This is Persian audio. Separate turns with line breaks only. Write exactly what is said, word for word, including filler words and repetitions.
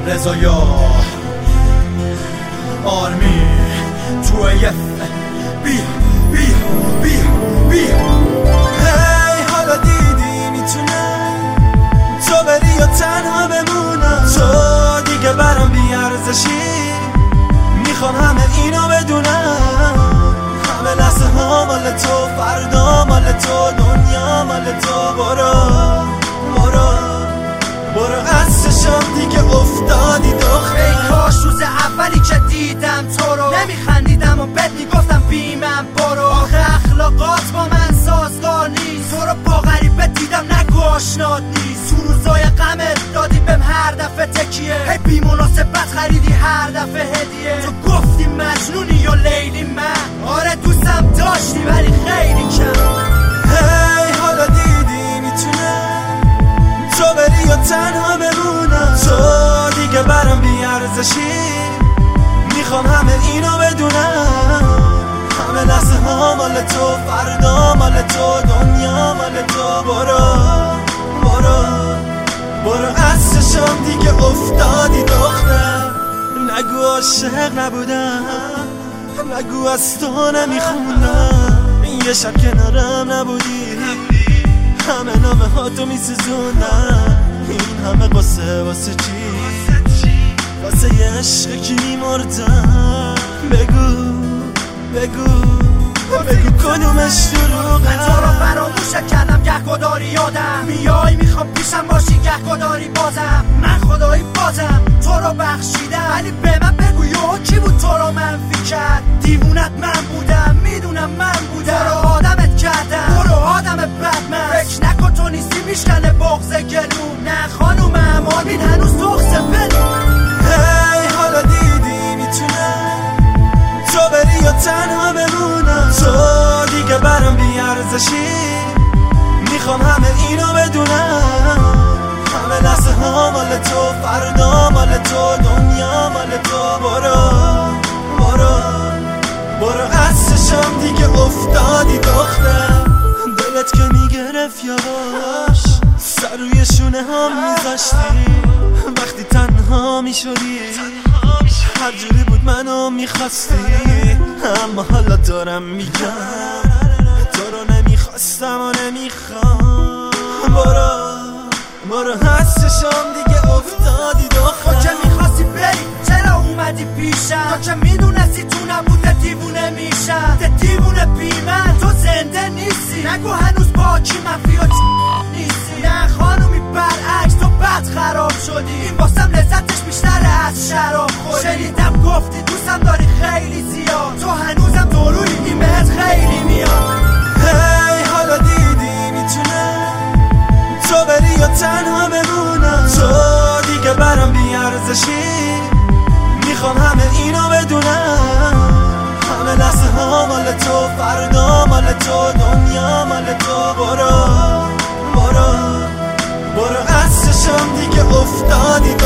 رضایا آرمی تو یه بیا بیا بیا بیا هی حالا دیدی میتونم تو بری یا تنها بمونم تو دیگه برام بیارزشی میخوام همه اینو بدونم همه لحظه ها مال تو فردا مال تو دنیا مال تو برو برو برو از چشم دیگه افتادی دختر
ای کاش روز اولی که دیدم تو رو نمیخندیدم و بد میگفتم بیمم برو آخه اخلاقات با من سازگار نیست تو رو با غریبه دیدم نگو آشنات نیست تو روزای غمت دادی بهم هر دفعه تکیه هی بی مناسبت خریدی هر دفعه هدیه تو گفتی مجنونی یا لیلی من آره دوستم داشتی ولی خیلی کم
هی حالا دیدی میتونم تو بری یا تنها بمونم تو دیگه برام بیارزشی میخوام همه اینو بدونم همه لحظه ها مال تو فردا مال تو دنیا مال تو برو برو برو از چشم دیگه افتادی دختر نگو عاشق نبودم نگو از تو نمیخوندم یه شب کنارم نبودی همه نامه ها تو میسوزونم این همه قصه واسه چی واسه یه عشق کی میمردم بگو بگو بگو کدومش دروغه
تو رو فراموشه کردم گهگداری یادم میای میخوام پیشم باشی گهگداری بازم من خدایی بازم تو رو بخشیدم ولی به من بگو یهو کی بود تو رو منفی کرد دیوونت من بودم میدونم من بودم تو رو آدمت کردم تو رو آدم بدمست فکر نکن تو نیستی میشکنه بغض گلوم نه خانوم امامین هنوز تخصه بدون
هی حالا دیدی میتونم تو بری یا تنها بمونم تو دیگه برام بیارزشی میخوام همه اینو بدونم همه لحظه ها مال تو فردا مال تو دنیا مال تو برو برو برو از چشم دیگه افتادی دختر دلت که میگرفت یواش سر روی شونه ها میذاشتی وقتی تنها میشدی هر جوری بود منو میخواستی اما حالا دارم میگم تو رو نمیخواستم و نمیخوام برو برو از چشم دیگه افتادی دختر
تو که میخواستی بری چرا اومدی پیشم تو که میدونستی تو نبوده دیوونه میشم ده دیوونه بی من تو زنده نیستی نگو هنوز باکی منفی و نیستی نه خانومی برعکس تو بد خراب شدی این واسم لذتش بیشتره از شراب خوری شنیدم گفتی دوستم داری خیلی زیاد تو هنوزم تو روی این بهت خیلی میاد
هی حالا دیدی میتونم تو بری یا تنها بمونم تو دیگه برام بیارزشی میخوام همه اینو بدونم همه لحظه ها مال تو فردا مال تو دنیا مال تو برو برو برو از چشم دیگه افتادی